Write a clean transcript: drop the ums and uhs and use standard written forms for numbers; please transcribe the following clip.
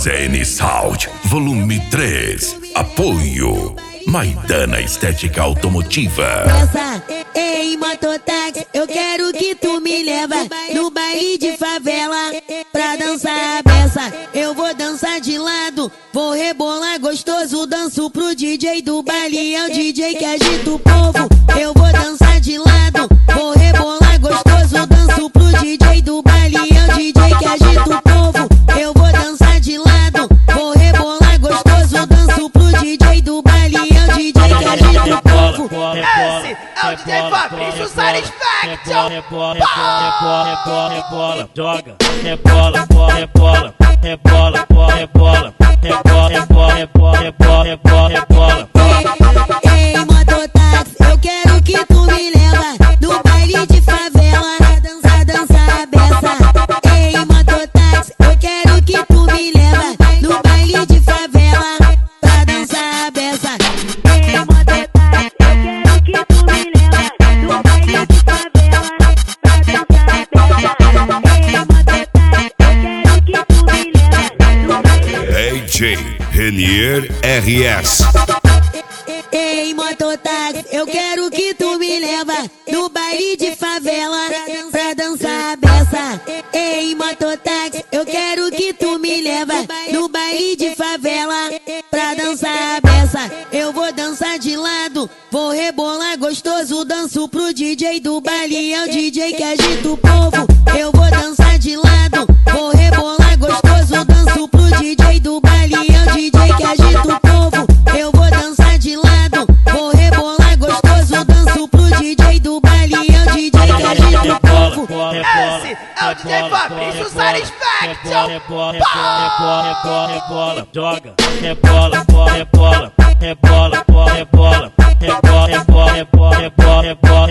Armazém Sound, volume 3. Apoio Maidana Estética Automotiva. Ei, mototáxi, eu quero que tu me leva no baile de favela pra dançar a beça. Eu vou dançar de lado, vou rebolar gostoso, danço pro DJ do baile, é o DJ que agita o povo. Eu vou dançar de lado, vou rebolar gostoso, danço pro DJ do baile, é o DJ que agita o povo. Eu vou dançar de lado, vou rebolar gostoso, danço pro DJ do baile, é o DJ que agita o povo. Esse é o DJ Fabrício Satisfaction. Rebola, joga, rebola, rebola, rebola, rebola, rebola, rebola. Ei, mototáxi, eu quero que tu me leva no baile de favela pra dançar a beça. Ei, mototáxi, eu quero que tu me leva no baile de favela pra dançar a beça. Ei, mototáxi, eu quero que tu me leva no baile de favela pra dançar a beça. Ei, mototáxi, eu quero que tu me leva no baile de DJ Renier RS. Ei, mototáxi, eu quero que tu me leva no baile de favela pra dançar a beça. Ei, mototáxi, eu quero que tu me leva no baile de favela pra dançar a beça. Eu vou dançar de lado, vou rebolar gostoso, danço pro DJ do baile, é o DJ que agita o povo. Eu vou dançar de lado, vou rebolar gostoso, danço pro DJ do baile, é o DJ que agita o povo. Eu vou dançar de lado, vou rebolar gostoso, danço pro DJ do baile, é o DJ que agita o povo. Esse é o DJ Fabrício Satisfaction. Rebola, joga, rebola, rebola, rebola, rebola, rebola, rebola, rebola, rebola.